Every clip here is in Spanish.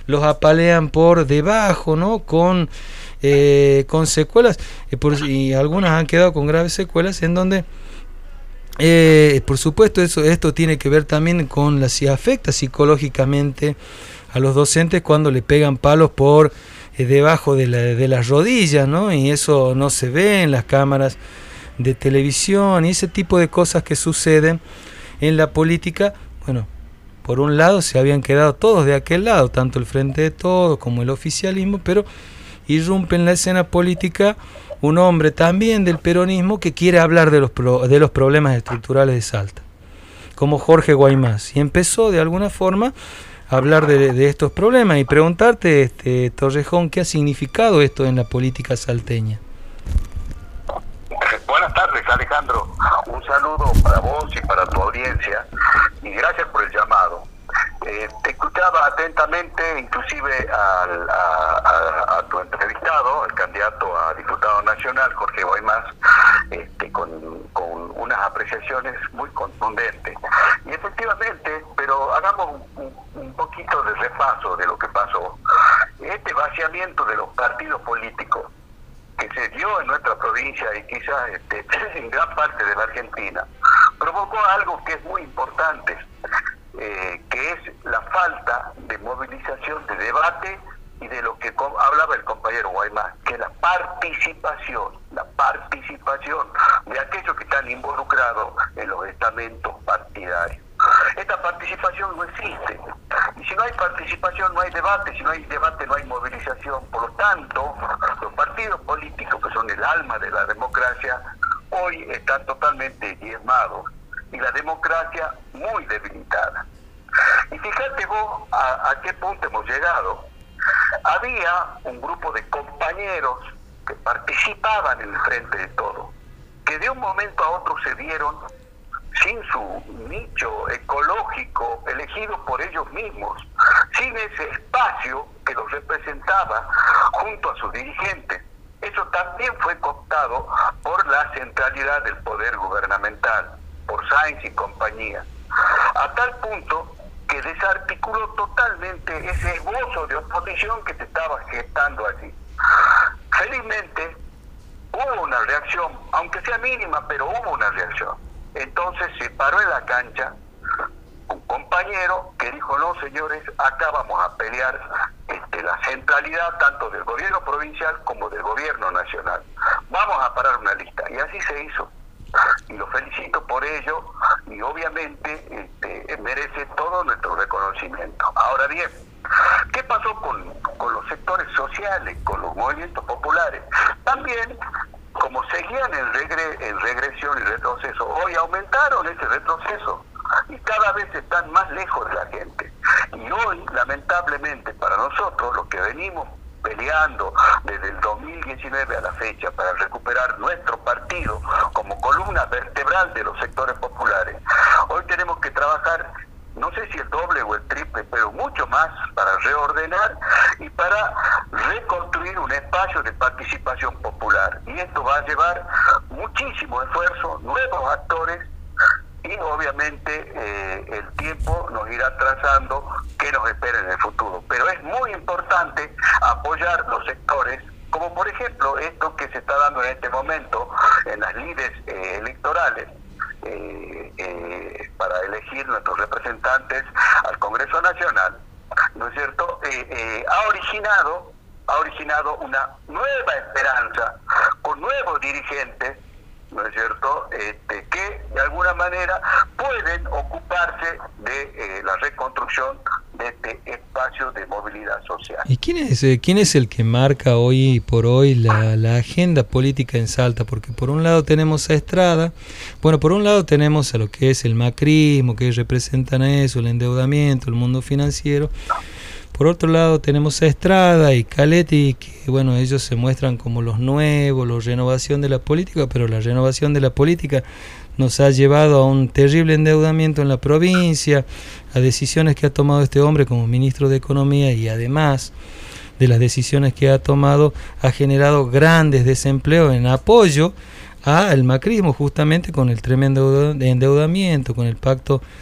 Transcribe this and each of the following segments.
los apalean por debajo, ¿no? Con secuelas, y algunas han quedado con graves secuelas en donde por supuesto esto tiene que ver también con si afecta psicológicamente a los docentes cuando le pegan palos por debajo de las rodillas, ¿no? Y eso no se ve en las cámaras de televisión y ese tipo de cosas que suceden en la política. Bueno, por un lado se habían quedado todos de aquel lado, tanto el Frente de Todos como el oficialismo, pero irrumpe en la escena política un hombre también del peronismo que quiere hablar de los problemas estructurales de Salta, como Jorge Guaymás, y empezó de alguna forma a hablar de estos problemas y preguntarte, Torrejón, ¿qué ha significado esto en la política salteña? Buenas tardes, Alejandro. Un saludo para vos y para tu audiencia y gracias por el llamado. Te escuchaba atentamente, inclusive a tu entrevistado, el candidato a diputado nacional, Jorge Guaymás, con unas apreciaciones muy contundentes. Y efectivamente, pero hagamos un poquito de repaso de lo que pasó. Este vaciamiento de los partidos políticos que se dio en nuestra provincia y quizás en gran parte de la Argentina, provocó algo que es muy importante, que es la falta de movilización, de debate y de lo que hablaba el compañero Guaymás, que es la participación de aquellos que están involucrados en los estamentos partidarios. Esta participación no existe. Y si no hay participación, no hay debate. Si no hay debate, no hay movilización. Por lo tanto, los partidos políticos, que son el alma de la democracia, hoy están totalmente diezmados. Y la democracia muy debilitada. Y fíjate vos a qué punto hemos llegado. Había un grupo de compañeros que participaban en el Frente de Todos, que de un momento a otro se vieron sin su nicho ecológico elegido por ellos mismos, sin ese espacio que los representaba junto a sus dirigentes. Eso también fue cooptado por la centralidad del poder gubernamental, por Sáenz y compañía, a tal punto que desarticuló totalmente ese esbozo de oposición que se estaba gestando allí. Felizmente hubo una reacción, aunque sea mínima, pero hubo una reacción. Entonces se paró en la cancha un compañero que dijo: no, señores, acá vamos a pelear la centralidad tanto del gobierno provincial como del gobierno nacional. Vamos a parar una lista. Y así se hizo. Y lo felicito por ello y obviamente merece todo nuestro reconocimiento. Ahora bien, ¿qué pasó con los sectores sociales, con los movimientos populares? También, como seguían en regresión y retroceso, hoy aumentaron ese retroceso y cada vez están más lejos de la gente. Y hoy, lamentablemente, para nosotros, los que venimos peleando desde el 2019 a la fecha para recuperar nuestro partido como columna vertebral de los sectores populares, hoy tenemos que trabajar, no sé si el doble o el triple, pero mucho más para reordenar y para reconstruir un espacio de participación popular. Y esto va a llevar muchísimo esfuerzo, nuevos actores, y obviamente el tiempo nos irá trazando qué nos espera en el futuro. Pero es muy importante apoyar los sectores, como por ejemplo esto que se está dando en este momento en las lides electorales, para elegir nuestros representantes al Congreso Nacional, ¿no es cierto? Ha originado una nueva esperanza con nuevos dirigentes, ¿no es cierto?, que de alguna manera pueden ocuparse de la reconstrucción de este espacio de movilidad social. ¿Y quién es el que marca hoy por hoy la agenda política en Salta? Porque por un lado tenemos a Estrada, por un lado tenemos a lo que es el macrismo, que representan eso, el endeudamiento, el mundo financiero. Por otro lado tenemos a Estrada y Caletti, que ellos se muestran como los nuevos, la renovación de la política, pero la renovación de la política nos ha llevado a un terrible endeudamiento en la provincia, a decisiones que ha tomado este hombre como ministro de Economía, y además de las decisiones que ha tomado, ha generado grandes desempleos en apoyo al macrismo, justamente con el tremendo endeudamiento, con el pacto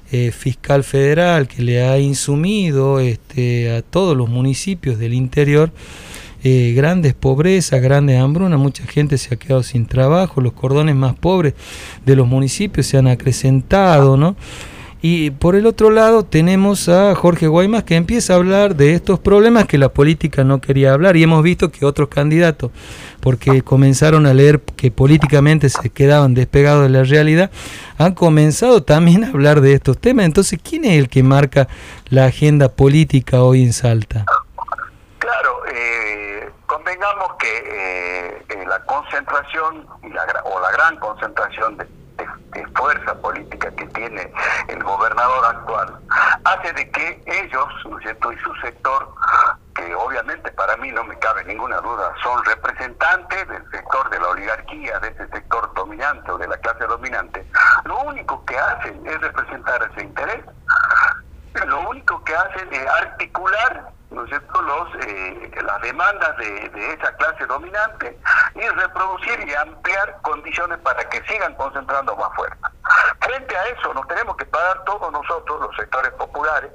fiscal federal que le ha insumido a todos los municipios del interior grandes pobrezas, grandes hambrunas, mucha gente se ha quedado sin trabajo, los cordones más pobres de los municipios se han acrecentado, ¿no? Y por el otro lado tenemos a Jorge Guaymas, que empieza a hablar de estos problemas que la política no quería hablar, y hemos visto que otros candidatos, porque comenzaron a leer que políticamente se quedaban despegados de la realidad, han comenzado también a hablar de estos temas. Entonces, ¿quién es el que marca la agenda política hoy en Salta? Claro, convengamos que la concentración o la gran concentración de fuerza política que tiene el gobernador actual hace de que ellos, ¿no es cierto?, y su sector, que obviamente para mí no me cabe ninguna duda, son representantes del sector de la oligarquía, de ese sector dominante o de la clase dominante, lo único que hacen es representar ese interés, lo único que hacen es articular, ¿no es cierto?, las demandas de esa clase dominante y reproducir y ampliar condiciones para que sigan concentrando más fuerza. Frente a eso nos tenemos que parar todos nosotros, los sectores populares,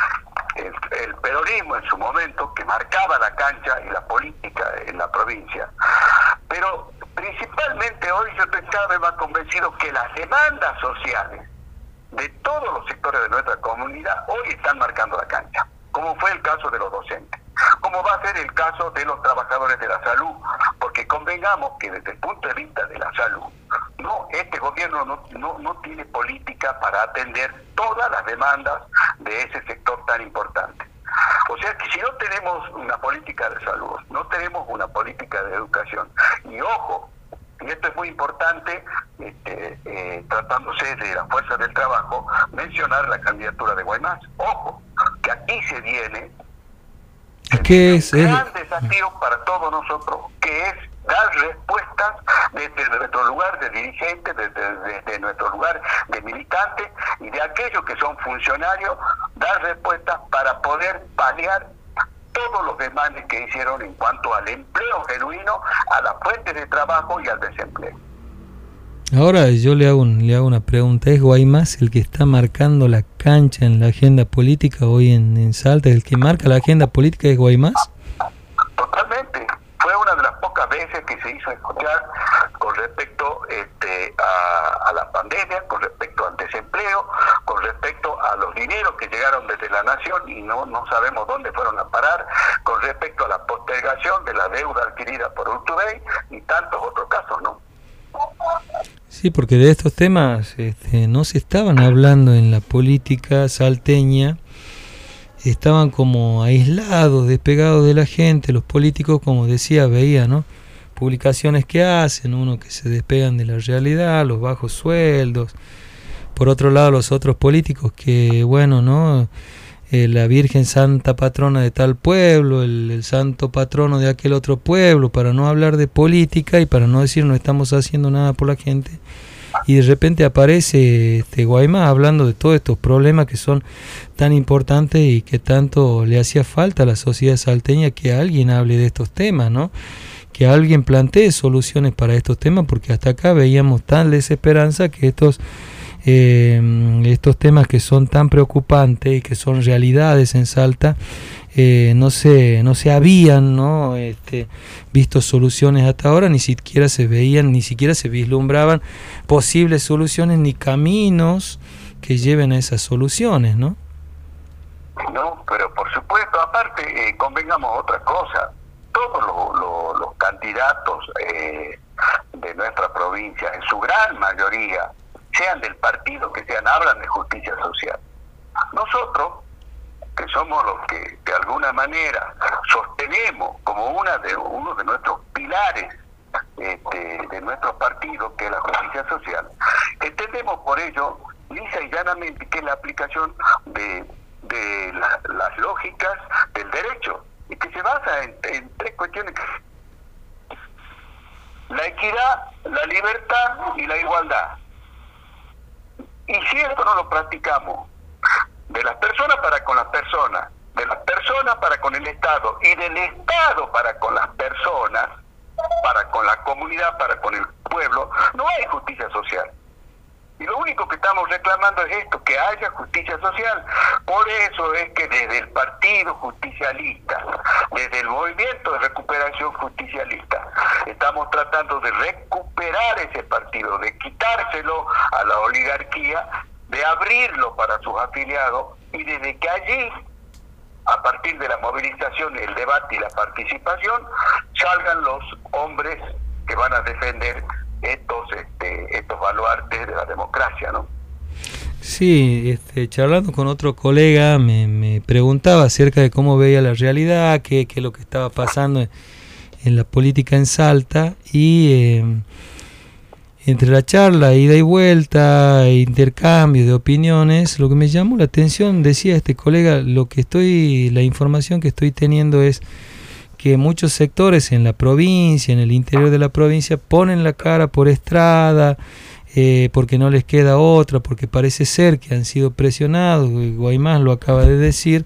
el peronismo en su momento, que marcaba la cancha y la política en la provincia, pero principalmente hoy yo estoy cada vez más convencido que las demandas sociales de todos los sectores de nuestra comunidad hoy están marcando la cancha, como fue el caso de los docentes, como va a ser el caso de los trabajadores de la salud, porque convengamos que desde el punto de vista de la salud, este gobierno no tiene política para atender todas las demandas de ese sector tan importante. O sea que si no tenemos una política de salud, no tenemos una política de educación, y ojo, y esto es muy importante, tratándose de la fuerza del trabajo, mencionar la candidatura de Guaymas. Ojo, que aquí se viene un gran desafío para todos nosotros, que es dar respuestas desde nuestro lugar de dirigente, desde nuestro lugar de militante y de aquellos que son funcionarios, dar respuestas para poder paliar todos los demandes que hicieron en cuanto al empleo genuino, a la fuente de trabajo y al desempleo. Ahora yo le hago una pregunta. ¿Es Guaymas el que está marcando la cancha en la agenda política hoy en Salta? ¿El que marca la agenda política es Guaymas? Totalmente. Fue una de las pocas veces que se hizo escuchar con respecto a la pandemia, con respecto al desempleo, con respecto a los dineros que llegaron desde la nación y no sabemos dónde fueron a parar, con respecto a la postergación de la deuda adquirida por Urtubey y tantos otros casos, ¿no? Sí, porque de estos temas no se estaban hablando en la política salteña, estaban como aislados, despegados de la gente. Los políticos, como decía, veía, ¿no?, publicaciones que hacen, uno que se despegan de la realidad, los bajos sueldos. Por otro lado, los otros políticos que, bueno, ¿no?, la Virgen Santa Patrona de tal pueblo, el santo patrono de aquel otro pueblo, para no hablar de política y para no decir no estamos haciendo nada por la gente. Y de repente aparece Guaymas hablando de todos estos problemas que son tan importantes y que tanto le hacía falta a la sociedad salteña, que alguien hable de estos temas, ¿no?, que alguien plantee soluciones para estos temas, porque hasta acá veíamos tal desesperanza que estos temas que son tan preocupantes y que son realidades en Salta, no se habían, ¿no?, visto soluciones hasta ahora, ni siquiera se veían, ni siquiera se vislumbraban posibles soluciones ni caminos que lleven a esas soluciones, ¿no? No, pero por supuesto, aparte, convengamos otra cosa, todos los candidatos de nuestra provincia, en su gran mayoría, sean del partido que sean, hablan de justicia social. Nosotros, que somos los que de alguna manera sostenemos como uno de nuestros pilares de nuestro partido, que es la justicia social, entendemos por ello lisa y llanamente que es la aplicación de las lógicas del derecho, y que se basa en tres cuestiones: la equidad, la libertad y la igualdad. Y si esto no lo practicamos, de las personas para con las personas, de las personas para con el Estado y del Estado para con las personas, para con la comunidad, para con el pueblo, no hay justicia social. Y lo único que estamos reclamando es esto, que haya justicia social. Por eso es que desde el Partido Justicialista, desde el Movimiento de Recuperación Justicialista, estamos tratando de recuperar ese partido, de quitárselo a la oligarquía, de abrirlo para sus afiliados, y desde que allí, a partir de la movilización, el debate y la participación, salgan los hombres que van a defender estos baluartes de la democracia, ¿no? Sí, charlando con otro colega me preguntaba acerca de cómo veía la realidad, qué es lo que estaba pasando en la política en Salta, y entre la charla, ida y vuelta, intercambio de opiniones, lo que me llamó la atención, decía este colega, la información que estoy teniendo es que muchos sectores en la provincia, en el interior de la provincia, ponen la cara por Estrada, porque no les queda otra, porque parece ser que han sido presionados, Guaymás lo acaba de decir,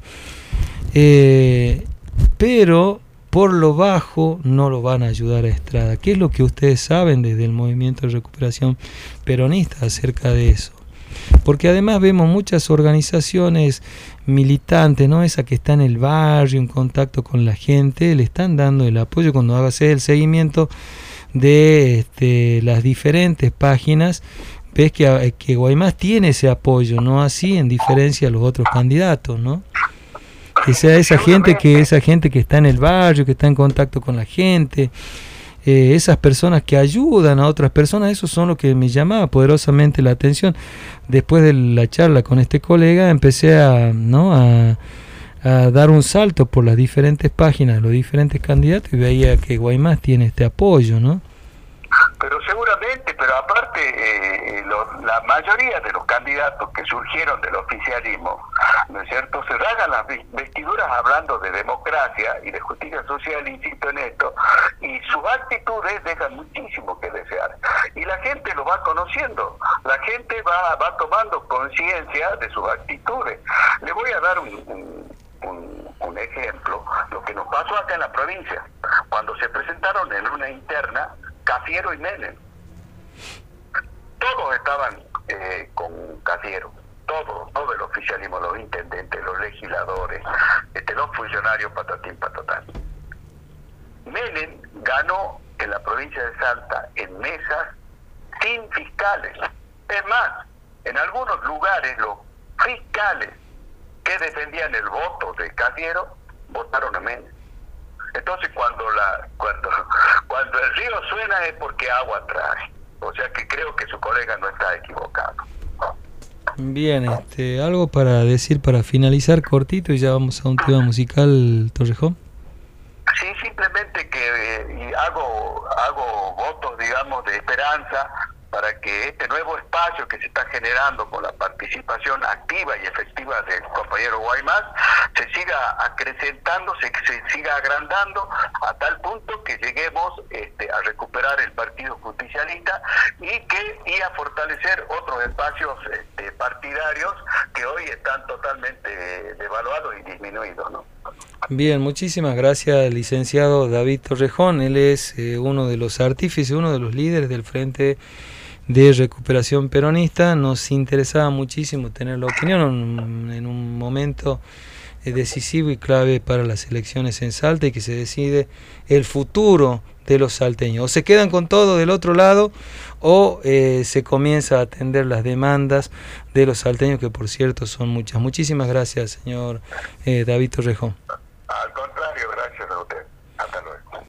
pero por lo bajo no lo van a ayudar a Estrada. ¿Qué es lo que ustedes saben desde el Movimiento de Recuperación Peronista acerca de eso? Porque además vemos muchas organizaciones militantes, ¿no? Esa que está en el barrio, en contacto con la gente, le están dando el apoyo. Cuando hagas el seguimiento de las diferentes páginas, ves que Guaymás tiene ese apoyo, no así en diferencia a los otros candidatos, ¿no? Que sea esa gente que está en el barrio, que está en contacto con la gente, esas personas que ayudan a otras personas, esos son los que me llamaba poderosamente la atención. Después de la charla con este colega empecé a dar un salto por las diferentes páginas, los diferentes candidatos, y veía que Guaymás tiene este apoyo, ¿no? Pero seguramente, pero aparte la mayoría de los candidatos que surgieron del oficialismo, ¿no es cierto?, se rasgan las vestiduras hablando de democracia y de justicia social, insisto en esto, y sus actitudes dejan muchísimo que desear. Y la gente lo va conociendo, la gente va tomando conciencia de sus actitudes. Le voy a dar un ejemplo, lo que nos pasó acá en la provincia, cuando se presentaron en una interna Cafiero y Menem. Todos estaban con Cafiero, todo el oficialismo, los intendentes, los legisladores, los funcionarios, patatín, patatán. Menem ganó en la provincia de Salta en mesas sin fiscales. Es más, en algunos lugares los fiscales que defendían el voto de Cafiero votaron a Menem. Entonces cuando el río suena es porque agua trae. O sea que creo que su colega no está equivocado. Bien, algo para decir para finalizar cortito y ya vamos a un tema musical, Torrejón. Sí, simplemente que hago votos, digamos, de esperanza para que este nuevo espacio que se está generando con la participación activa y efectiva del compañero Guaymás se siga acrecentando, se siga agrandando a tal punto que lleguemos a recuperar el Partido Justicialista y a fortalecer otros espacios partidarios que hoy están totalmente devaluados y disminuidos, ¿no? Bien, muchísimas gracias, licenciado David Torrejón. Él es uno de los artífices, uno de los líderes del Frente de Recuperación Peronista. Nos interesaba muchísimo tener la opinión en un momento decisivo y clave para las elecciones en Salta, y que se decide el futuro de los salteños. O se quedan con todo del otro lado, o se comienza a atender las demandas de los salteños, que por cierto son muchas. Muchísimas gracias, señor David Torrejón. Al contrario, gracias a usted.